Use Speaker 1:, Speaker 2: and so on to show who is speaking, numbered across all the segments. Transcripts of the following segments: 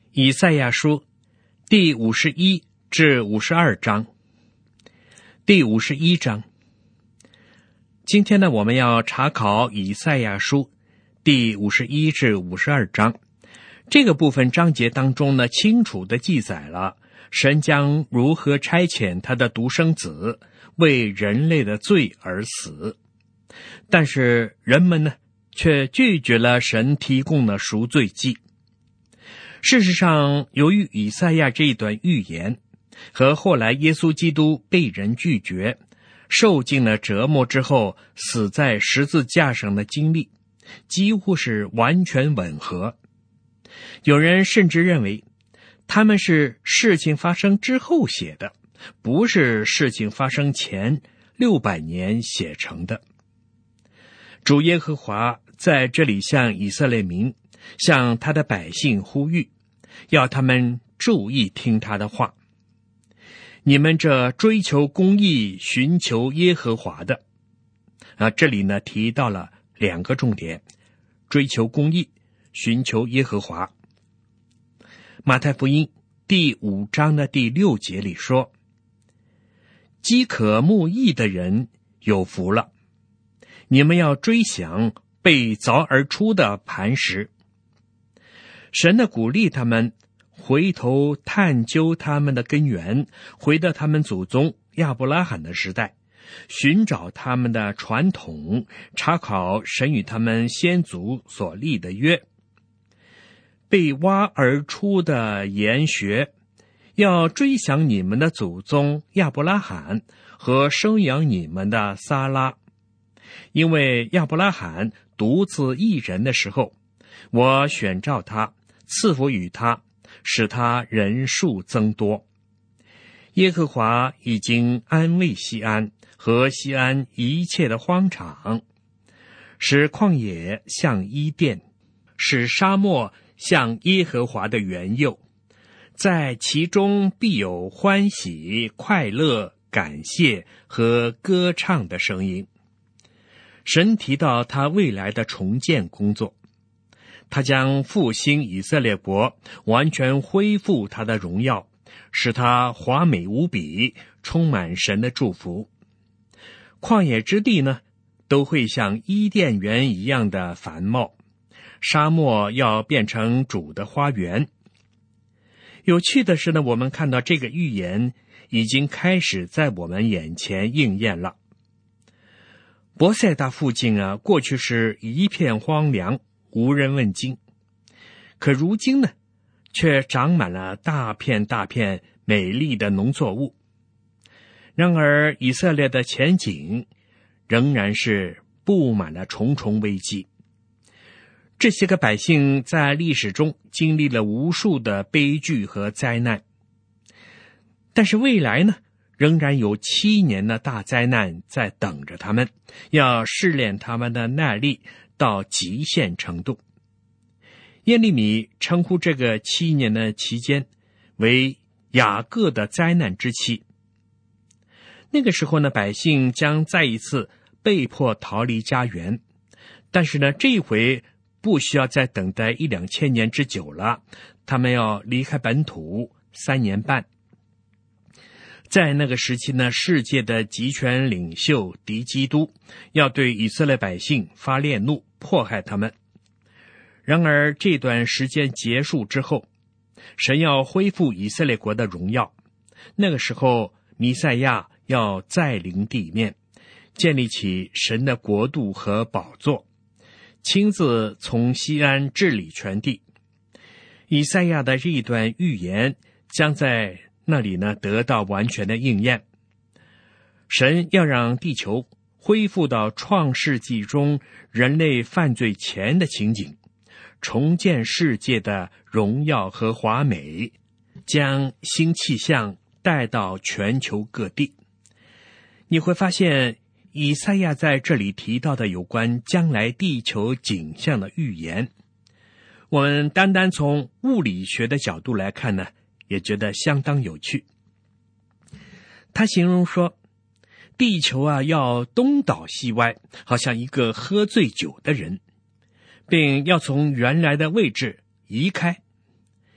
Speaker 1: 以赛亚书第51至52章。第51章，今天呢，我们要查考以赛亚书第51至52章。这个部分章节当中呢，清楚地记载了神将如何差遣他的独生子为人类的罪而死，但是人们呢，却拒绝了神提供的赎罪祭。事实上，由于以赛亚这一段预言和后来耶稣基督被人拒绝，受尽了折磨之后死在十字架上的经历几乎是完全吻合。有人甚至认为他们是事情发生之后写的，不是事情发生前600年写成的。主耶和华在这里向以色列民，向他的百姓呼吁，要他们注意听他的话。你们这追求公义、寻求耶和华的，这里呢提到了2个重点：追求公义，寻求耶和华。马太福音第5章的第6节里说，饥渴慕义的人有福了，你们要追想被凿而出的磐石。神的鼓励他们回头探究他们的根源，回到他们祖宗亚伯拉罕的时代，寻找他们的传统，查考神与他们先祖所立的约。被挖而出的岩穴，要追想你们的祖宗亚伯拉罕和生养你们的撒拉，因为亚伯拉罕独自一人的时候，我选召他，赐福与他，使他人数增多。耶和华已经安慰西安和西安一切的荒场，使旷野像伊甸，使沙漠像耶和华的园囿，在其中必有欢喜、快乐、感谢和歌唱的声音。神提到他未来的重建工作，他将复兴以色列国，完全恢复他的荣耀，使他华美无比，充满神的祝福。旷野之地呢，都会像伊甸园一样的繁茂，沙漠要变成主的花园。有趣的是呢，我们看到这个预言已经开始在我们眼前应验了。伯赛大附近过去是一片荒凉，无人问津，可如今呢，却长满了大片大片美丽的农作物。然而以色列的前景仍然是布满了重重危机。这些个百姓在历史中经历了无数的悲剧和灾难，但是未来呢，仍然有7年的大灾难在等着他们，要试炼他们的耐力到极限程度。耶利米称呼这个7年的期间为雅各的灾难之期。那个时候呢，百姓将再一次被迫逃离家园，但是呢，这一回不需要再等待1-2千年之久了，他们要离开本土3年半。在那个时期呢，世界的极权领袖敌基督要对以色列百姓发烈怒，迫害他们。然而这段时间结束之后，神要恢复以色列国的荣耀。那个时候弥赛亚要再临地面，建立起神的国度和宝座，亲自从西安治理全地。以赛亚的这一段预言将在那里呢得到完全的应验。神要让地球恢复到创世纪中人类犯罪前的情景，重建世界的荣耀和华美，将新气象带到全球各地。你会发现以赛亚在这里提到的有关将来地球景象的预言，我们单单从物理学的角度来看呢，也觉得相当有趣。他形容说，地球要东倒西歪，好像一个喝醉酒的人，并要从原来的位置移开。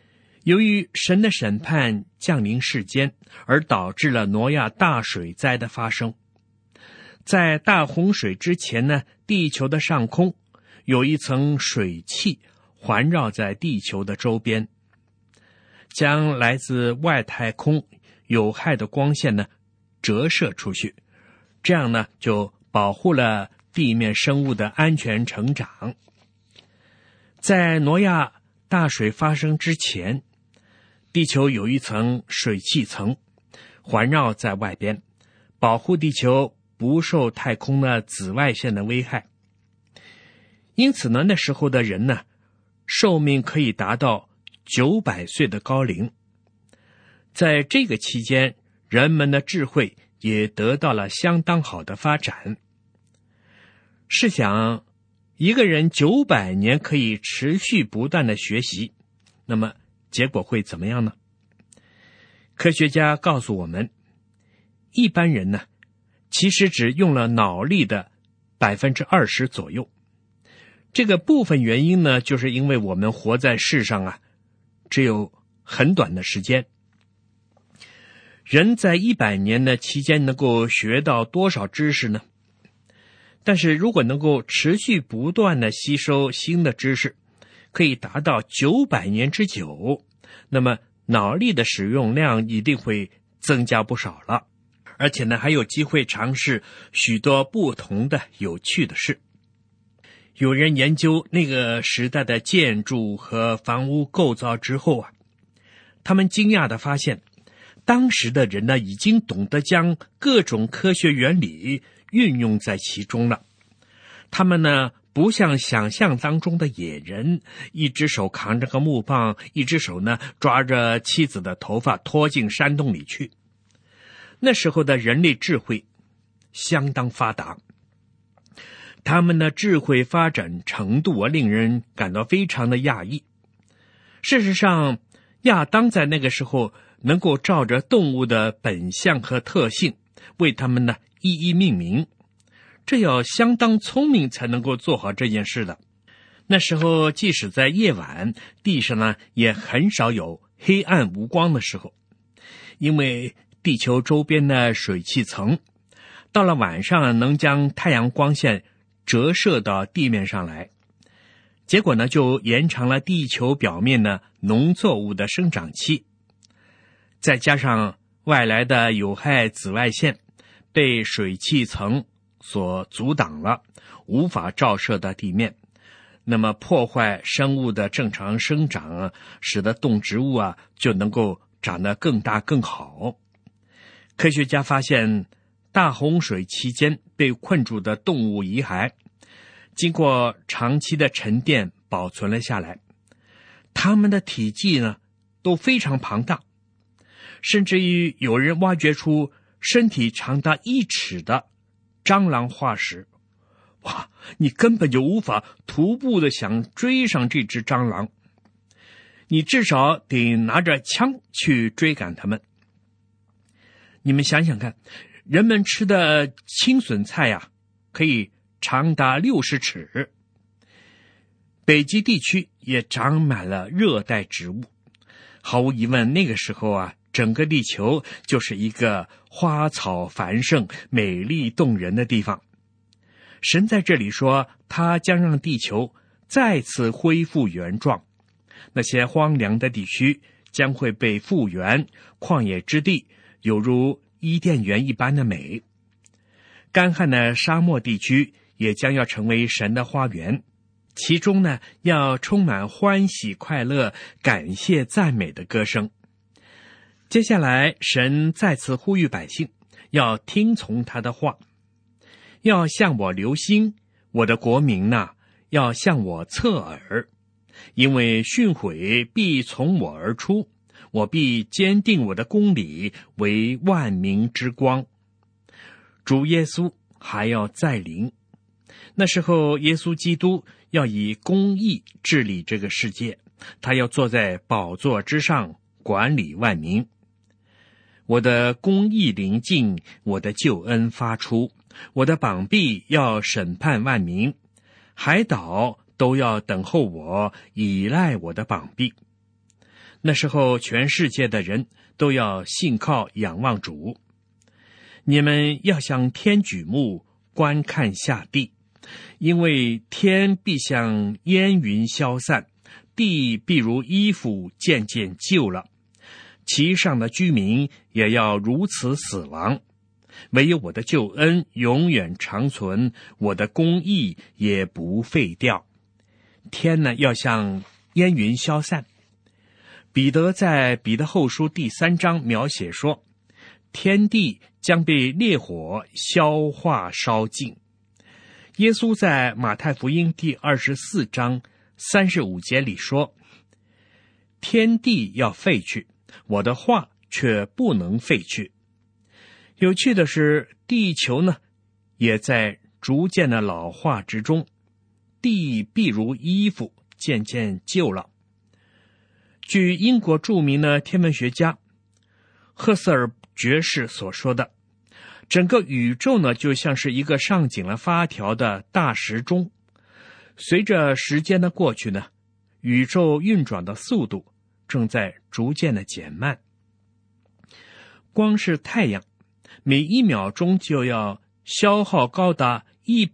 Speaker 1: 由于神的审判降临世间，而导致了挪亚大水灾的发生。在大洪水之前呢，地球的上空有一层水汽环绕在地球的周边，将来自外太空有害的光线呢折射出去，这样呢就保护了地面生物的安全成长。在挪亚大水发生之前，地球有一层水汽层环绕在外边，保护地球不受太空的紫外线的危害。因此呢，那时候的人呢，寿命可以达到900岁的高龄。在这个期间，人们的智慧也得到了相当好的发展。试想，一个人900年可以持续不断的学习，那么结果会怎么样呢？科学家告诉我们，一般人呢，其实只用了脑力的20%左右。这个部分原因呢，就是因为我们活在世上啊，只有很短的时间。人在100年的期间能够学到多少知识呢？但是如果能够持续不断的吸收新的知识，可以达到900年之久，那么脑力的使用量一定会增加不少了，而且呢，还有机会尝试许多不同的有趣的事。有人研究那个时代的建筑和房屋构造之后啊，他们惊讶地发现，当时的人呢，已经懂得将各种科学原理运用在其中了。他们呢，不像想象当中的野人，一只手扛着个木棒，一只手呢抓着妻子的头发拖进山洞里去。那时候的人类智慧相当发达，他们的智慧发展程度啊，令人感到非常的讶异。事实上，亚当在那个时候能够照着动物的本相和特性，为他们呢一一命名，这要相当聪明才能够做好这件事的。那时候即使在夜晚，地上呢也很少有黑暗无光的时候，因为地球周边的水汽层到了晚上能将太阳光线折射到地面上来，结果呢就延长了地球表面的农作物的生长期。再加上外来的有害紫外线被水汽层所阻挡了，无法照射到地面，那么破坏生物的正常生长，使得动植物啊就能够长得更大更好。科学家发现，大洪水期间被困住的动物遗骸，经过长期的沉淀保存了下来，它们的体积呢都非常庞大，甚至于有人挖掘出身体长达1尺的蟑螂化石。哇，你根本就无法徒步的想追上这只蟑螂，你至少得拿着枪去追赶它们。你们想想看，人们吃的青笋菜呀，可以长达60尺。北极地区也长满了热带植物，毫无疑问，那个时候啊，整个地球就是一个花草繁盛、美丽动人的地方。神在这里说，他将让地球再次恢复原状，那些荒凉的地区将会被复原，旷野之地有如伊甸园一般的美，干旱的沙漠地区也将要成为神的花园，其中呢要充满欢喜快乐、感谢赞美的歌声。接下来神再次呼吁百姓要听从他的话，要向我留心，我的国民呐，要向我侧耳，因为训诲必从我而出，我必坚定我的公理为万民之光。主耶稣还要再临，那时候耶稣基督要以公义治理这个世界，他要坐在宝座之上管理万民。我的公义临近，我的救恩发出，我的膀臂要审判万民，海岛都要等候我，倚赖我的膀臂。 那时候全世界的人都要信靠仰望主。你们要向天举目，观看下地，因为天必像烟云消散，地必如衣服渐渐旧了，其上的居民也要如此死亡。唯有我的救恩永远长存，我的公义也不废掉。天呢，要像烟云消散。彼得在彼得后书第3章描写说，天地将被烈火消化烧尽。耶稣在马太福音第24章35节里说，天地要废去，我的话却不能废去。有趣的是，地球呢，也在逐渐的老化之中，地必如衣服渐渐旧了。据英国著名的天文学家赫瑟尔爵士所说的，整个宇宙呢，就像是一个上紧了发条的大时钟。随着时间的过去呢，宇宙运转的速度正在逐渐的减慢。光是太阳，每1秒钟就要消耗高达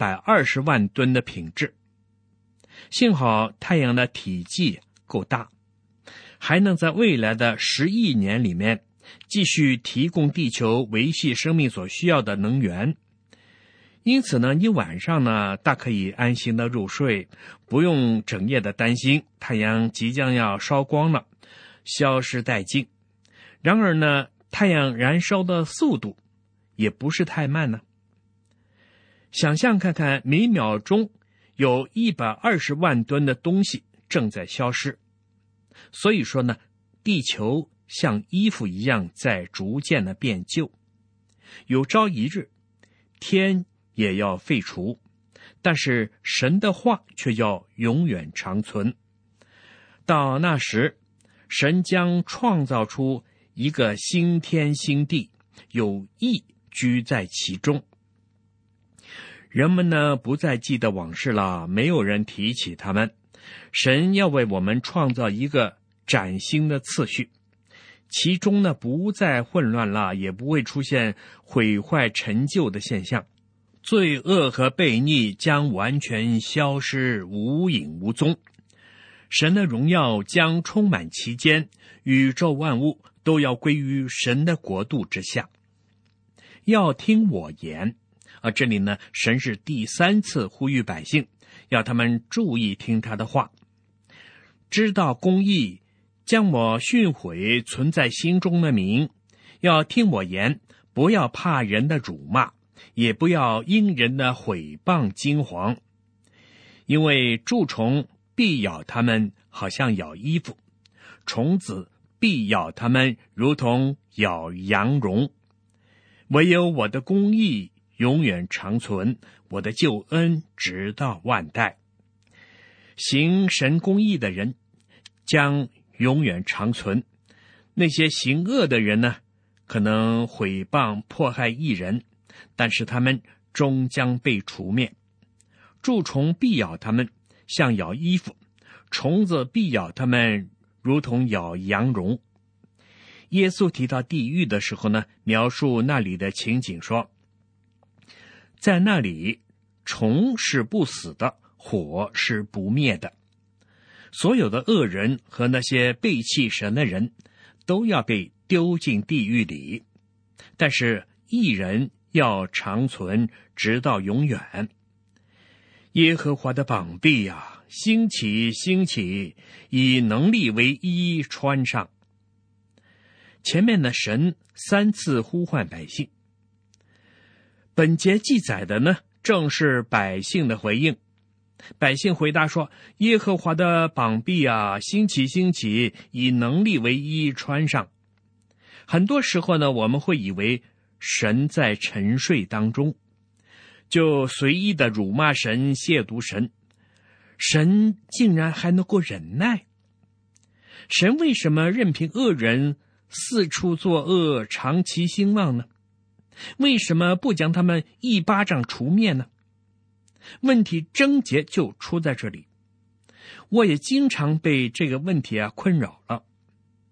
Speaker 1: 120万吨的品质。幸好太阳的体积够大，还能在未来的10亿年里面继续提供地球维系生命所需要的能源。因此呢，你晚上呢大可以安心的入睡，不用整夜的担心太阳即将要烧光了，消失殆尽。然而呢，太阳燃烧的速度也不是太慢呢。想象看看，每秒钟有120万吨的东西正在消失。所以说呢，地球像衣服一样在逐渐的变旧。有朝一日，天也要废除，但是神的话却要永远长存。到那时，神将创造出一个新天新地，有义居在其中。人们呢，不再记得往事了，没有人提起他们。神要为我们创造一个崭新的次序，其中呢，不再混乱了，也不会出现毁坏陈旧的现象。罪恶和悖逆将完全消失，无影无踪。神的荣耀将充满其间，宇宙万物都要归于神的国度之下。要听我言。这里呢，神是第3次呼吁百姓，要他们注意听他的话。知道公义，将我训诲存在心中的名，要听我言，不要怕人的辱骂，也不要因人的毁谤惊惶，因为蛀虫必咬他们，好像咬衣服；虫子必咬他们，如同咬羊绒。唯有我的公义永远长存，我的救恩直到万代。行神公义的人将永远长存，那些行恶的人呢，可能毁谤迫害义人，但是他们终将被除灭。蛀虫必咬他们，像咬衣服；虫子必咬他们，如同咬羊绒。耶稣提到地狱的时候呢，描述那里的情景说，在那里，虫是不死的，火是不灭的。所有的恶人和那些背弃神的人都要被丢进地狱里，但是义人要长存，直到永远。耶和华的膀臂啊，兴起兴起，以能力为衣穿上。前面的神3次呼唤百姓，本节记载的呢，正是百姓的回应。百姓回答说，耶和华的膀臂啊，兴起兴起，以能力为衣穿上。很多时候呢，我们会以为神在沉睡当中，就随意的辱骂神，亵渎神。神竟然还能够忍耐？神为什么任凭恶人四处作恶，长期兴旺呢？为什么不将他们一巴掌除灭呢？问题症结就出在这里。我也经常被这个问题困扰了。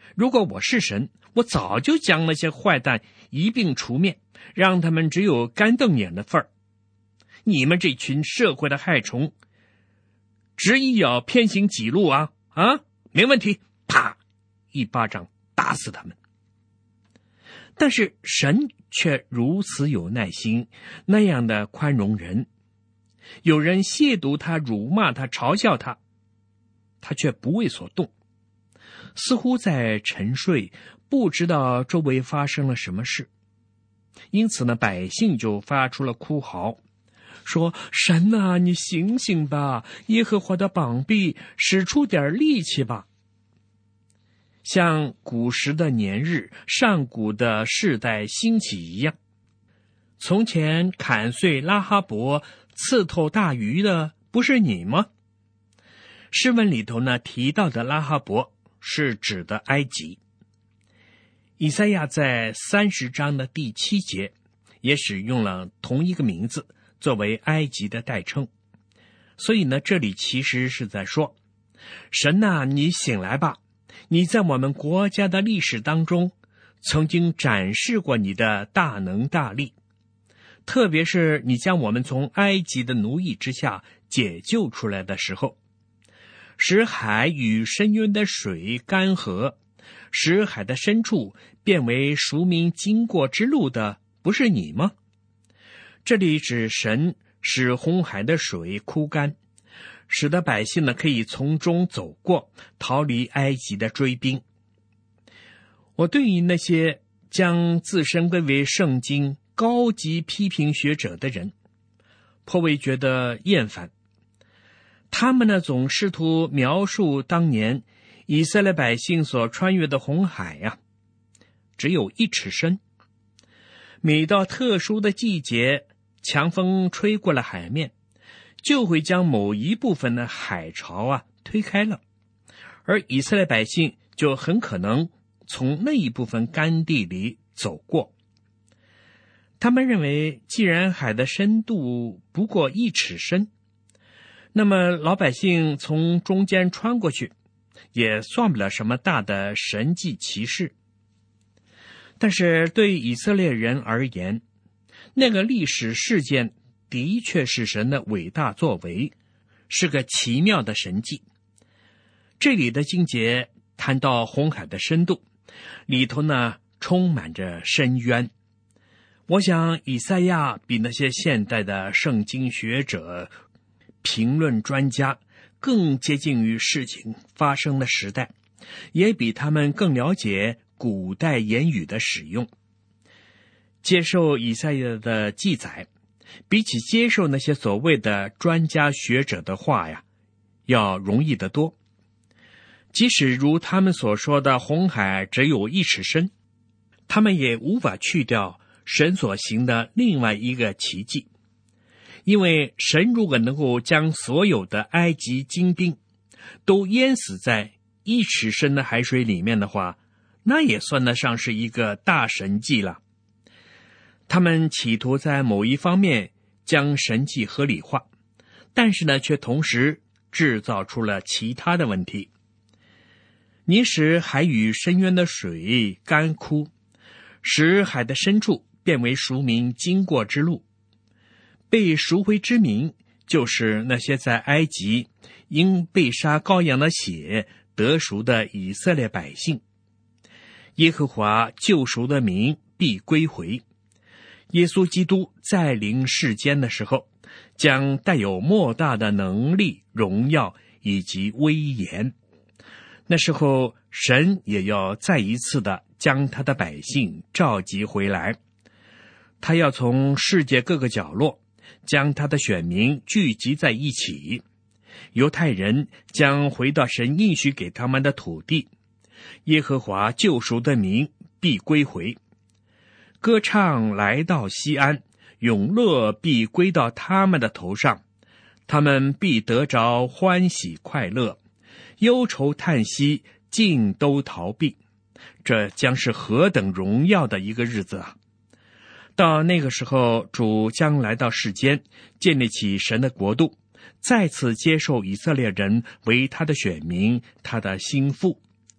Speaker 1: 如果我是神，我早就将那些坏蛋一并除灭，让他们只有干瞪眼的份儿。你们这群社会的害虫，执意要偏行己路啊！没问题，啪，一巴掌打死他们。但是神却如此有耐心，那样的宽容人。有人亵渎他、辱骂他、嘲笑他，他却不为所动，似乎在沉睡，不知道周围发生了什么事。因此呢，百姓就发出了哭嚎，说：神啊，你醒醒吧，耶和华的膀臂使出点力气吧。像古时的年日，上古的世代兴起一样。从前砍碎拉哈伯、刺透大鱼的不是你吗？诗文里头呢提到的拉哈伯是指的埃及。以赛亚在30章的第7节也使用了同一个名字作为埃及的代称。所以呢，这里其实是在说，神啊，你醒来吧，你在我们国家的历史当中曾经展示过你的大能大力，特别是你将我们从埃及的奴役之下解救出来的时候，使海与深渊的水干涸，使海的深处变为赎民经过之路的不是你吗？这里指神使红海的水枯干，使得百姓呢可以从中走过，逃离埃及的追兵。我对于那些将自身归为圣经高级批评学者的人，颇为觉得厌烦。他们呢总试图描述当年以色列百姓所穿越的红海啊，只有1尺深。每到特殊的季节，强风吹过了海面，就会将某一部分的海潮推开了，而以色列百姓就很可能从那一部分干地里走过。他们认为，既然海的深度不过1尺深，那么老百姓从中间穿过去，也算不了什么大的神迹奇事。但是对以色列人而言，那个历史事件的确是神的伟大作为，是个奇妙的神迹。这里的经节谈到红海的深度，里头呢充满着深渊。我想以赛亚比那些现代的圣经学者、评论专家更接近于事情发生的时代，也比他们更了解古代言语的使用。接受以赛亚的记载，比起接受那些所谓的专家学者的话要容易得多。即使如他们所说的红海只有1尺深，他们也无法去掉神所行的另外一个奇迹。因为神如果能够将所有的埃及精兵都淹死在1尺深的海水里面的话，那也算得上是一个大神迹了。他们企图在某一方面将神迹合理化，但是呢，却同时制造出了其他的问题。你使海与深渊的水干枯，使海的深处变为赎民经过之路。被赎回之民，就是那些在埃及因被杀羔羊的血得赎的以色列百姓。耶和华救赎的民必归回。耶稣基督在临世间的时候，将带有莫大的能力、荣耀以及威严。那时候，神也要再一次的将他的百姓召集回来。他要从世界各个角落将他的选民聚集在一起。犹太人将回到神应许给他们的土地。耶和华救赎的民必归回。歌唱来到西安，永乐必归到他们的头上，他们必得着欢喜快乐，忧愁叹息尽都逃避。这将是何等荣耀的一个日子啊！到那个时候，主将来到世间，建立起神的国度，再次接受以色列人为他的选民，他的心腹。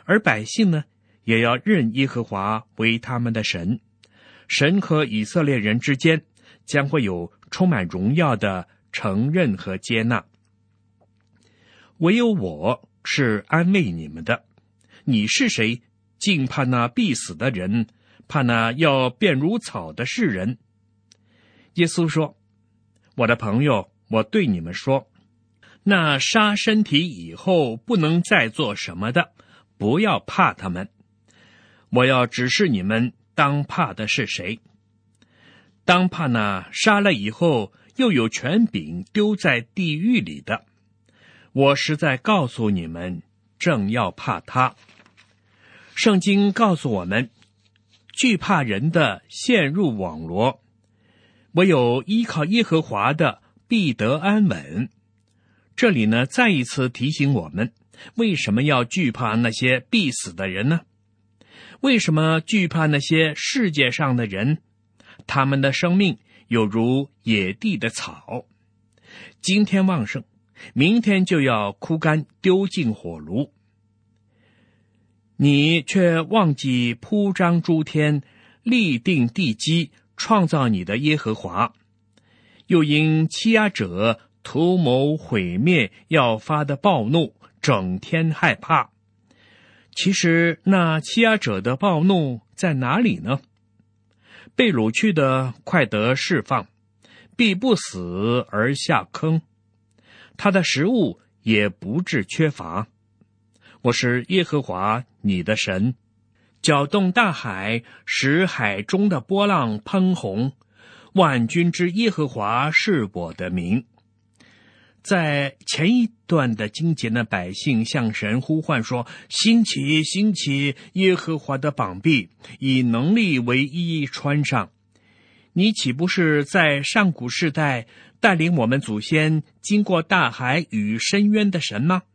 Speaker 1: 而百姓呢，也要认耶和华为他们的神。神和以色列人之间将会有充满荣耀的承认和接纳。唯有我是安慰你们的，你是谁？竟怕那必死的人，怕那要变如草的世人。耶稣说，我的朋友，我对你们说，那杀身体以后不能再做什么的，不要怕他们。我要指示你们当怕的是谁。当怕那杀了以后又有权柄丢在地狱里的。我实在告诉你们，正要怕他。圣经告诉我们，惧怕人的陷入网罗，唯有依靠耶和华的必得安稳。这里呢，再一次提醒我们，为什么要惧怕那些必死的人呢？为什么惧怕那些世界上的人？他们的生命有如野地的草，今天旺盛，明天就要枯干，丢进火炉。你却忘记铺张诸天，立定地基，创造你的耶和华，又因欺压者图谋毁灭要发的暴怒，整天害怕。其实那欺压者的暴怒在哪里呢？被掳去的快得释放，必不死而下坑，他的食物也不致缺乏。我是耶和华你的神，搅动大海，使海中的波浪喷红。万军之耶和华是我的名。在前一段的经节呢，百姓向神呼唤说，兴起兴起，耶和华的膀臂，以能力为衣穿上。你岂不是在上古世代带领我们祖先经过大海与深渊的神吗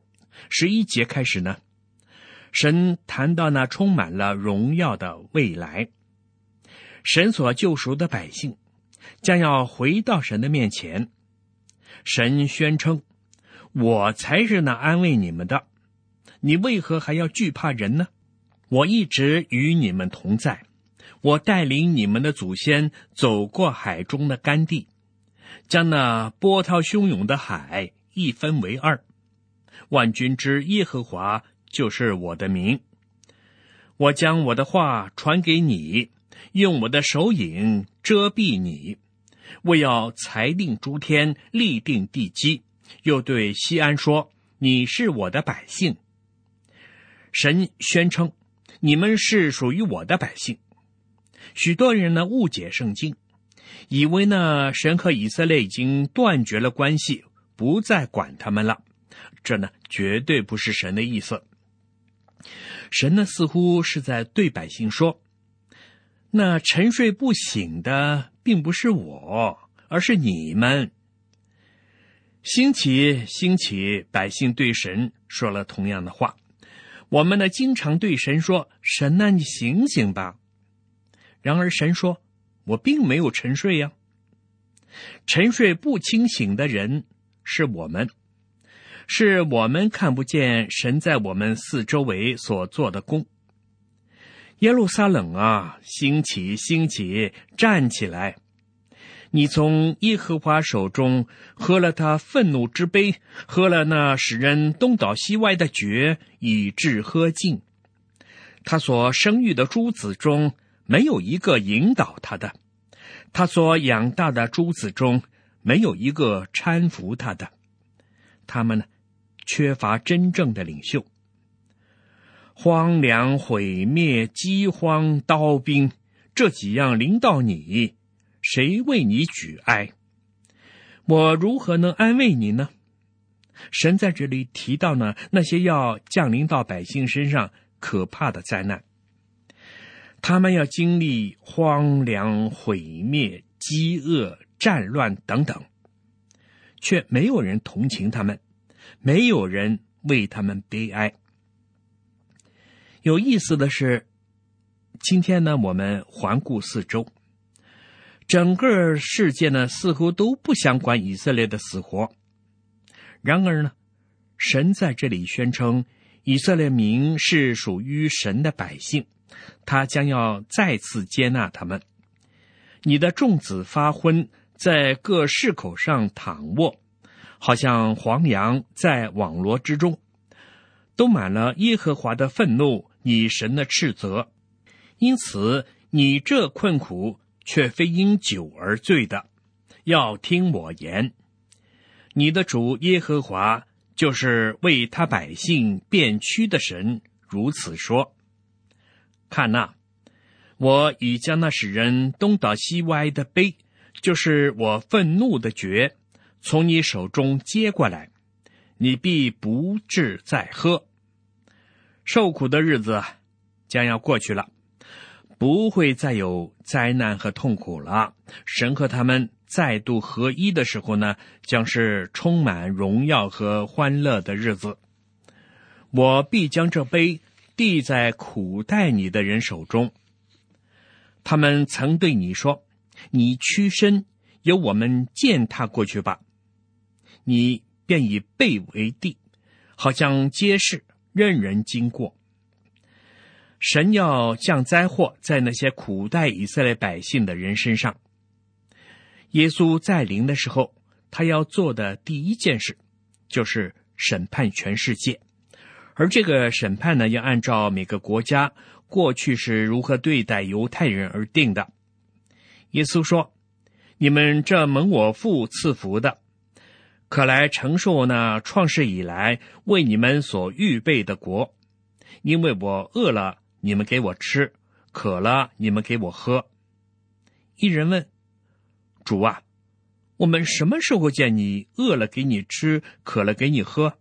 Speaker 1: ？11节开始呢，神谈到那充满了荣耀的未来，神所救赎的百姓将要回到神的面前。神宣称，我才是那安慰你们的，你为何还要惧怕人呢？我一直与你们同在，我带领你们的祖先走过海中的干地，将那波涛汹涌的海一分为二。万军之耶和华就是我的名。我将我的话传给你，用我的手影遮蔽你。我要裁定诸天，立定地基，又对西安说，你是我的百姓。神宣称，你们是属于我的百姓。许多人呢误解圣经，以为呢神和以色列已经断绝了关系，不再管他们了。这呢绝对不是神的意思。神呢似乎是在对百姓说，那沉睡不醒的并不是我，而是你们。兴起兴起，百姓对神说了同样的话。我们呢经常对神说，神啊，你醒醒吧。然而神说，我并没有沉睡呀。沉睡不清醒的人是我们，是我们看不见神在我们四周围所做的工。耶路撒冷啊，兴起兴起，站起来！你从耶和华手中喝了他愤怒之杯，喝了那使人东倒西歪的爵，以致喝尽。他所生育的诸子中没有一个引导他的，他所养大的诸子中没有一个搀扶他的。他们呢，缺乏真正的领袖。荒凉、毁灭、饥荒、刀兵，这几样临到你，谁为你举哀？我如何能安慰你呢？神在这里提到呢，那些要降临到百姓身上可怕的灾难。他们要经历荒凉、毁灭、饥饿、战乱等等，却没有人同情他们，没有人为他们悲哀。有意思的是，今天呢，我们环顾四周，整个世界呢，似乎都不想管以色列的死活。然而呢，神在这里宣称， 以色列民是属于神的百姓，他将要再次接纳他们。你的众子发昏，在各市口上躺卧，好像黄羊在网罗之中，都满了耶和华的愤怒，你神的斥责。因此你这困苦却非因酒而醉的，要听我言。你的主耶和华就是为他百姓变屈的神，如此说：看哪，我已将那使人东倒西歪的杯，就是我愤怒的爵，从你手中接过来，你必不致再喝。受苦的日子将要过去了，不会再有灾难和痛苦了。神和他们再度合一的时候呢，将是充满荣耀和欢乐的日子。我必将这杯递在苦待你的人手中。他们曾对你说：你屈身，由我们践踏过去吧。你便以背为地，好像街市，任人经过。神要降灾祸在那些苦待以色列百姓的人身上。耶稣在临的时候，他要做的第一件事就是审判全世界，而这个审判呢，要按照每个国家过去是如何对待犹太人而定的。耶稣说：你们这蒙我父赐福的，可来承受那创世以来为你们所预备的国，因为我饿了，你们给我吃；渴了，你们给我喝。一人问：主啊，我们什么时候见你饿了给你吃，渴了给你喝？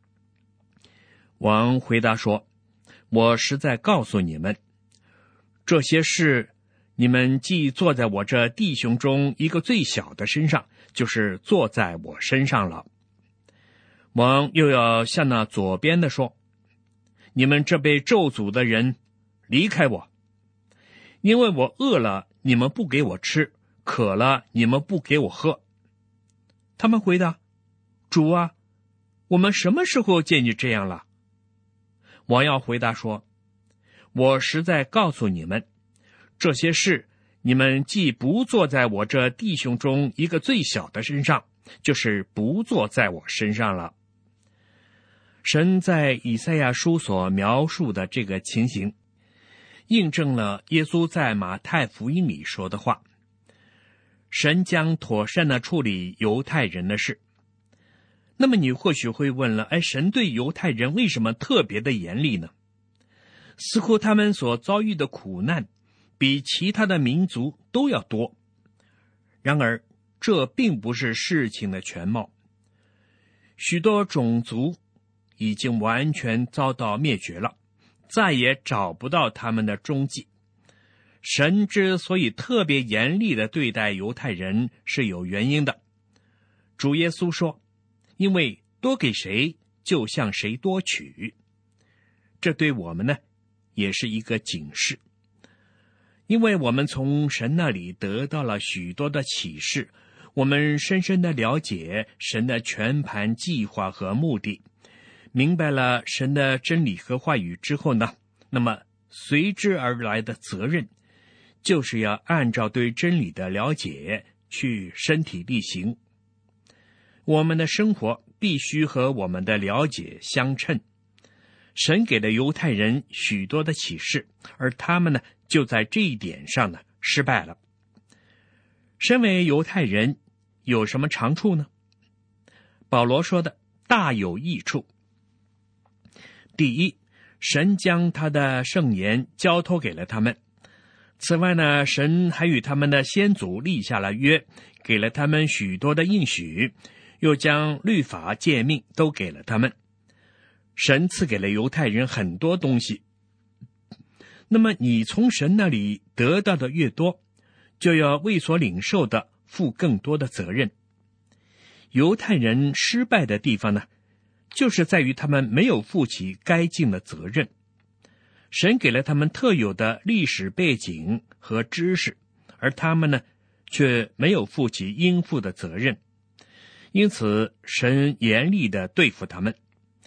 Speaker 1: 王回答说：我实在告诉你们，这些事你们既坐在我这弟兄中一个最小的身上，就是坐在我身上了。王又要向那左边的说：你们这被咒诅的人，离开我，因为我饿了，你们不给我吃；渴了，你们不给我喝。他们回答：主啊，我们什么时候见你这样了？王要回答说：我实在告诉你们，这些事你们既不坐在我这弟兄中一个最小的身上，就是不坐在我身上了。神在以赛亚书所描述的这个情形，印证了耶稣在马太福音里说的话。神将妥善地处理犹太人的事。那么你或许会问了，神对犹太人为什么特别的严厉呢？似乎他们所遭遇的苦难比其他的民族都要多。然而这并不是事情的全貌。许多种族已经完全遭到灭绝了，再也找不到他们的踪迹。神之所以特别严厉地对待犹太人是有原因的。主耶稣说：因为多给谁，就向谁多取。这对我们呢，也是一个警示。因为我们从神那里得到了许多的启示，我们深深地了解神的全盘计划和目的，明白了神的真理和话语之后呢，那么随之而来的责任，就是要按照对真理的了解去身体力行。我们的生活必须和我们的了解相称。神给了犹太人许多的启示，而他们呢，就在这一点上呢失败了。身为犹太人有什么长处呢？保罗说的大有益处。第一，神将他的圣言交托给了他们。此外呢，神还与他们的先祖立下了约，给了他们许多的应许，又将律法诫命都给了他们。神赐给了犹太人很多东西。那么你从神那里得到的越多，就要为所领受的负更多的责任。犹太人失败的地方呢，就是在于他们没有负起该尽的责任。神给了他们特有的历史背景和知识，而他们呢，却没有负起应负的责任。因此神严厉地对付他们。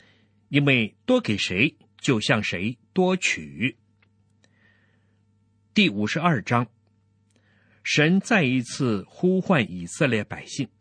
Speaker 1: 因为多给谁，就向谁多取。第52章，神再一次呼唤以色列百姓。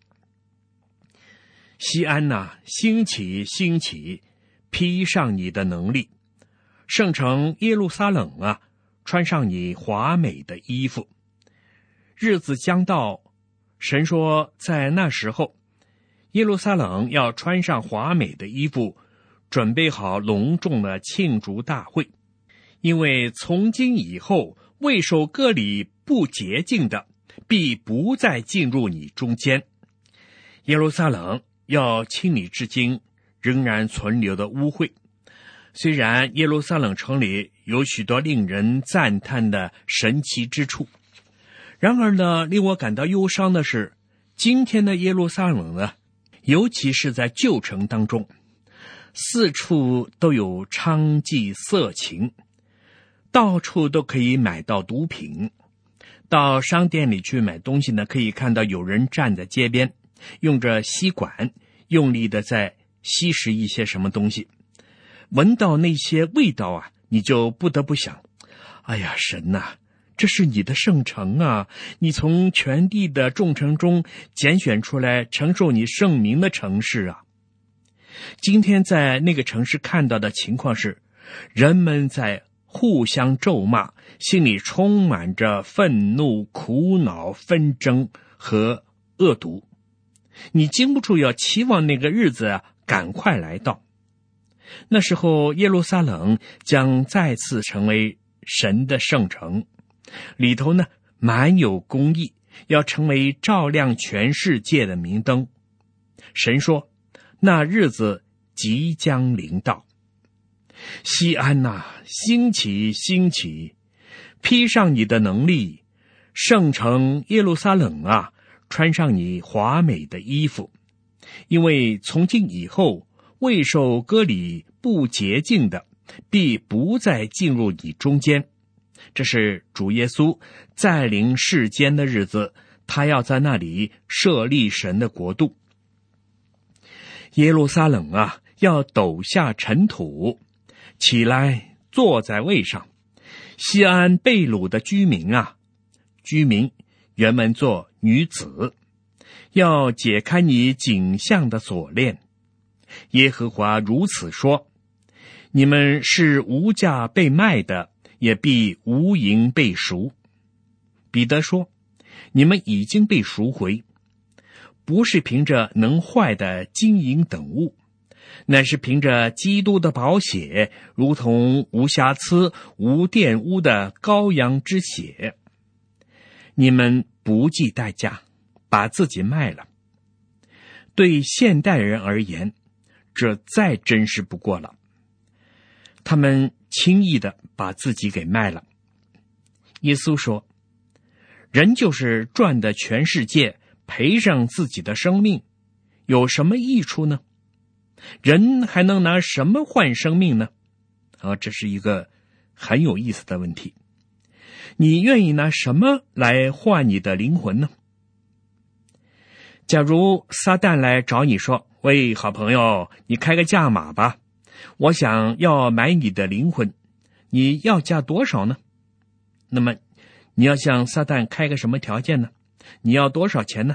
Speaker 1: 西安哪，兴起，兴起，披上你的能力；圣城耶路撒冷啊，穿上你华美的衣服。日子将到，神说在那时候，耶路撒冷要穿上华美的衣服，准备好隆重的庆祝大会。因为从今以后，未受割礼不洁净的，必不再进入你中间。耶路撒冷要清理至今仍然存留的污秽。虽然耶路撒冷城里有许多令人赞叹的神奇之处，然而呢，令我感到忧伤的是，今天的耶路撒冷呢，尤其是在旧城当中，四处都有娼妓色情，到处都可以买到毒品。到商店里去买东西呢，可以看到有人站在街边，用着吸管用力的在吸食一些什么东西。闻到那些味道啊，你就不得不想，哎呀，神哪，这是你的圣城啊，你从全地的众城中拣选出来承受你圣名的城市啊。今天在那个城市看到的情况是，人们在互相咒骂，心里充满着愤怒、苦恼、纷争和恶毒。你禁不住要期望那个日子啊赶快来到。那时候耶路撒冷将再次成为神的圣城，里头呢满有公义，要成为照亮全世界的明灯。神说，那日子即将临到。西安哪，兴起，兴起，披上你的能力；圣城耶路撒冷啊，穿上你华美的衣服。因为从今以后，未受割礼不洁净的，必不再进入你中间。这是主耶稣再临世间的日子，他要在那里设立神的国度。耶路撒冷啊，要抖下尘土，起来坐在位上。西安被掳的居民啊，居民原文作女子，要解开你颈项的锁链。耶和华如此说，你们是无价被卖的，也必无银被赎。彼得说，你们已经被赎回，不是凭着能坏的金银等物，乃是凭着基督的宝血，如同无瑕疵无玷污的羔羊之血。你们不计代价把自己卖了。对现代人而言，这再真实不过了。他们轻易的把自己给卖了。耶稣说，人就是赚得全世界，赔上自己的生命，有什么益处呢？人还能拿什么换生命呢？这是一个很有意思的问题。你愿意拿什么来换你的灵魂呢？假如撒旦来找你说，喂，好朋友，你开个价码吧，我想要买你的灵魂，你要价多少呢？那么你要向撒旦开个什么条件呢？你要多少钱呢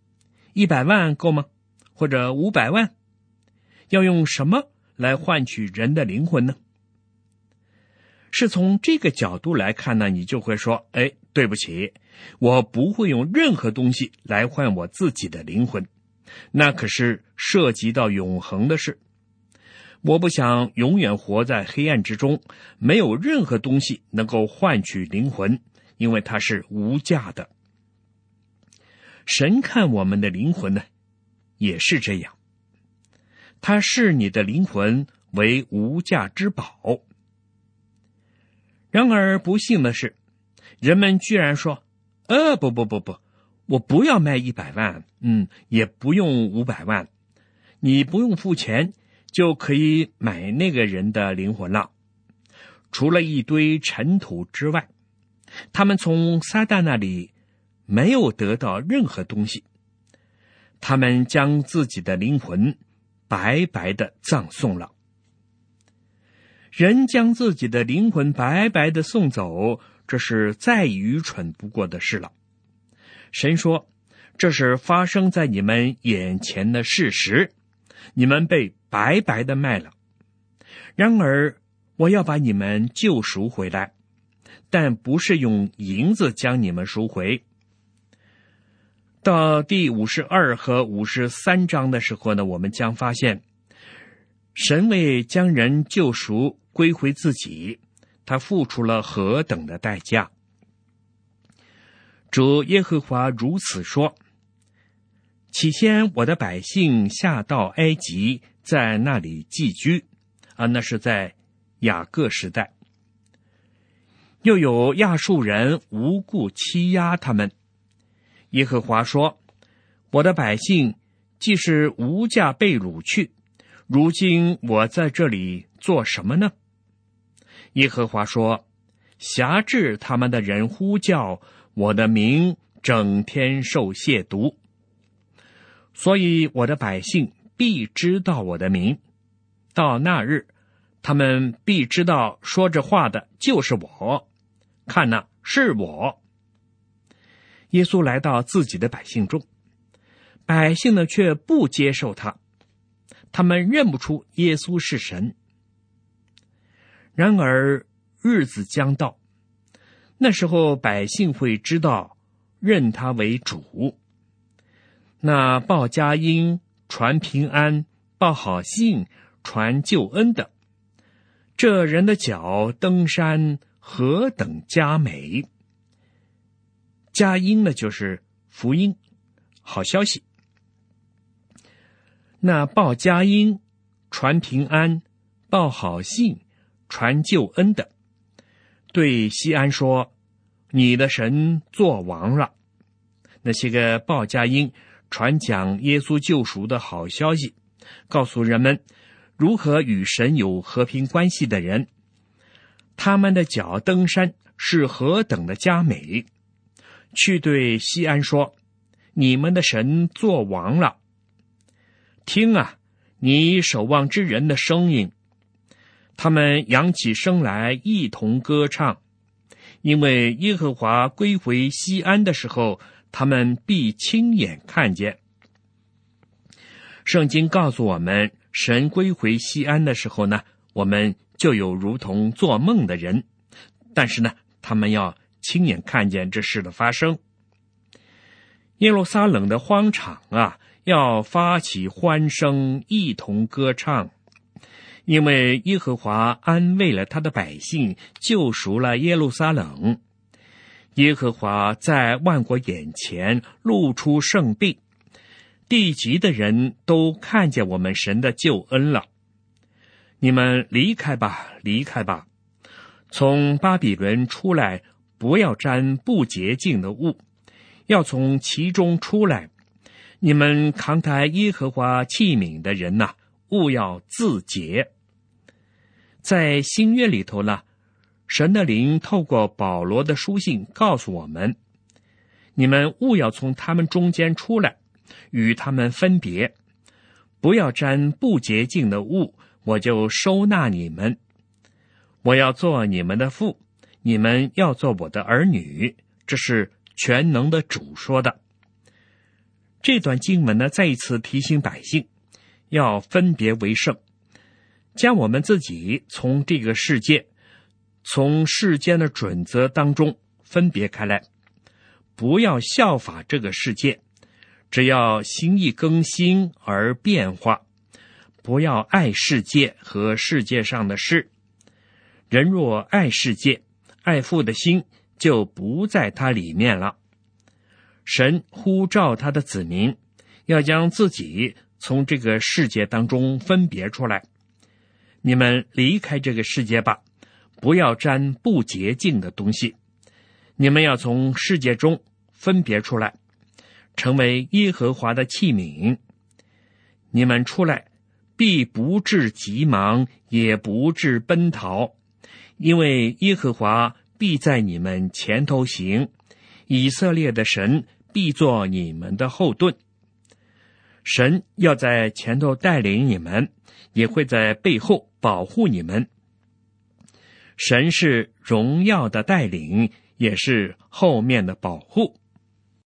Speaker 1: ？100万够吗？或者500万？要用什么来换取人的灵魂呢？是从这个角度来看呢，你就会说，对不起，我不会用任何东西来换我自己的灵魂，那可是涉及到永恒的事。我不想永远活在黑暗之中，没有任何东西能够换取灵魂，因为它是无价的。神看我们的灵魂呢，也是这样，他视你的灵魂为无价之宝。然而不幸的是，人们居然说，不，我不要卖100万，也不用500万，你不用付钱就可以买那个人的灵魂了。除了一堆尘土之外，他们从撒旦那里没有得到任何东西，他们将自己的灵魂白白的葬送了。 人将自己的灵魂白白的送走，这是再愚蠢不过的事了。神说，这是发生在你们眼前的事实，你们被白白的卖了。然而我要把你们救赎回来，但不是用银子将你们赎回。到第52和53章的时候呢，我们将发现神为将人救赎归回自己，他付出了何等的代价。主耶和华如此说，起先我的百姓下到埃及，在那里寄居，那是在雅各时代。又有亚述人无故欺压他们。耶和华说，我的百姓既是无价被掳去，如今我在这里做什么呢？耶和华说，辖制他们的人呼叫我的名，整天受亵渎，所以我的百姓必知道我的名。到那日，他们必知道说这话的就是我，看哪，是我。耶稣来到自己的百姓中，百姓呢却不接受他，他们认不出耶稣是神。然而日子将到，那时候百姓会知道认他为主。那报佳音、传平安、报好信、传救恩的，这人的脚登山何等佳美。佳音呢，就是福音，好消息。那报佳音、传平安、报好信、传救恩的，对西安说，你的神作王了。那些个报佳音、传讲耶稣救赎的好消息，告诉人们如何与神有和平关系的人，他们的脚登山是何等的佳美。去对西安说，你们的神作王了。听啊，你守望之人的声音，他们扬起声来一同歌唱，因为耶和华归回西安的时候，他们必亲眼看见。圣经告诉我们，神归回西安的时候呢，我们就有如同做梦的人，但是呢，他们要亲眼看见这事的发生。耶路撒冷的荒场啊，要发起欢声，一同歌唱，因为耶和华安慰了他的百姓，救赎了耶路撒冷。耶和华在万国眼前露出圣臂，地极的人都看见我们神的救恩了。你们离开吧，离开吧，从巴比伦出来，不要沾不洁净的物，要从其中出来。你们扛抬耶和华器皿的人呐，务要自洁。在新约里头呢，神的灵透过保罗的书信告诉我们，你们务要从他们中间出来，与他们分别，不要沾不洁净的物，我就收纳你们。我要做你们的父，你们要做我的儿女，这是全能的主说的。这段经文呢，再一次提醒百姓要分别为圣，将我们自己从这个世界，从世间的准则当中分别开来，不要效法这个世界，只要心意更新而变化，不要爱世界和世界上的事。人若爱世界，爱父的心就不在他里面了。神呼召他的子民，要将自己从这个世界当中分别出来。你们离开这个世界吧，不要沾不洁净的东西。你们要从世界中分别出来，成为耶和华的器皿。你们出来，必不致急忙，也不致奔逃，因为耶和华必在你们前头行，以色列的神必作你们的后盾。神要在前头带领你们，也会在背后保护你们。 神是荣耀的带领，也是后面的保护。